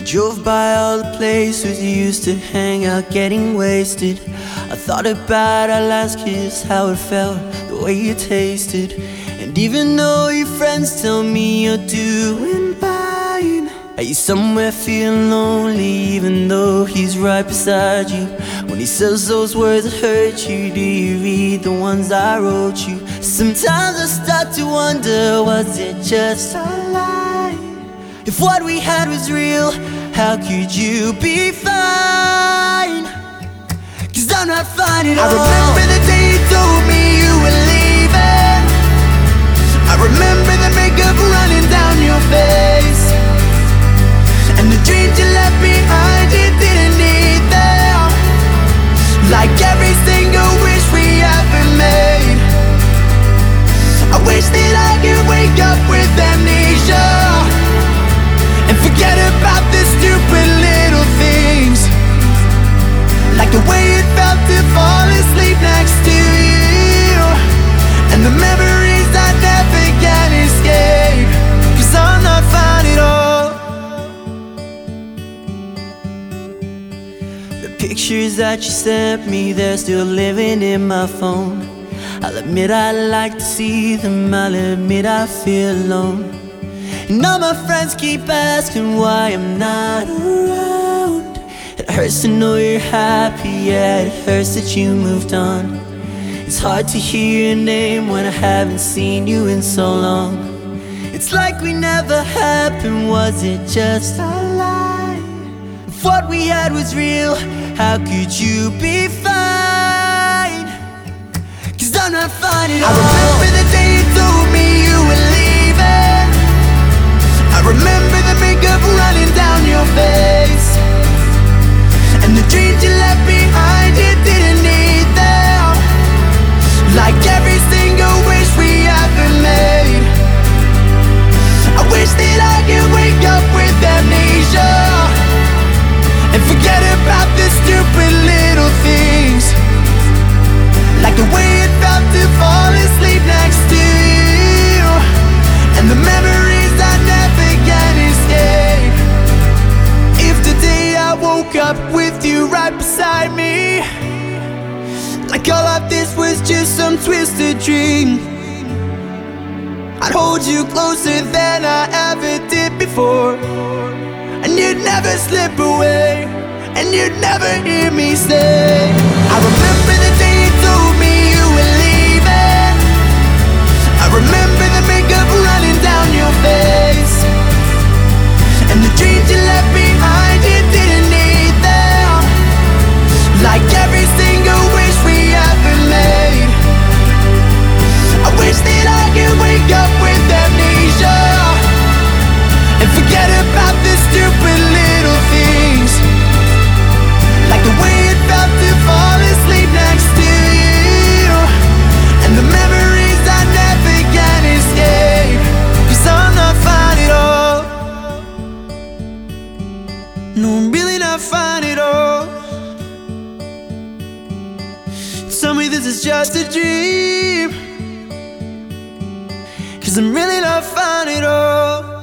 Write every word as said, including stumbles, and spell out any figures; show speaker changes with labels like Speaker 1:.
Speaker 1: Drove by all the places you used to hang out getting wasted. I thought about our last kiss, how it felt, the way you tasted. And even though your friends tell me you're doing fine, are you somewhere feeling lonely even though he's right beside you? When he says those words that hurt you, do you read the ones I wrote you? Sometimes I start to wonder, was it just a lie? If what we had was real, how could you be fine? Cause I'm not fine at all. I remember the day you told me you were leaving. I remember the makeup running down your face, and the dreams you left behind you didn't need them. Like every single wish we ever made. I wish that I could wake up with amnesia and forget about the stupid little things, like the way it felt to fall asleep next to you, and the memories I never can escape. Cause I'm not fine at all. The pictures that you sent me, they're still living in my phone. I'll admit I like to see them, I'll admit I feel alone. And all my friends keep asking why I'm not around. It hurts to know you're happy, yeah, it hurts that you moved on. It's hard to hear your name when I haven't seen you in so long. It's like we never happened, was it just a lie? If what we had was real, how could you be fine? Cause I'm not fine at all. I remember the day you told me you were leaving. I remember the makeup running down your face, and the dreams you left behind you didn't need them. Like every single wish we ever made. I wish that I could wake up with amnesia and forget about the stupid little things, like the way it felt to fall asleep next to you, and the memories I never can escape. If today I woke up with you right beside me, like all of this was just some twisted dream, I'd hold you closer than I ever did before, and you'd never slip away, and you'd never hear me say, I remember the day you told me you were leaving. I remember the makeup running down your face, and the dreams you left behind you didn't need them. Like every single wish we ever made. I wish that I could wake up with amnesia and forget about the stupid little things, like the way it felt to fall asleep next to you, and the memories I never can escape. Cause I'm not fine at all. No, I'm really not fine at all. Tell me this is just a dream, cause I'm really not fine at all.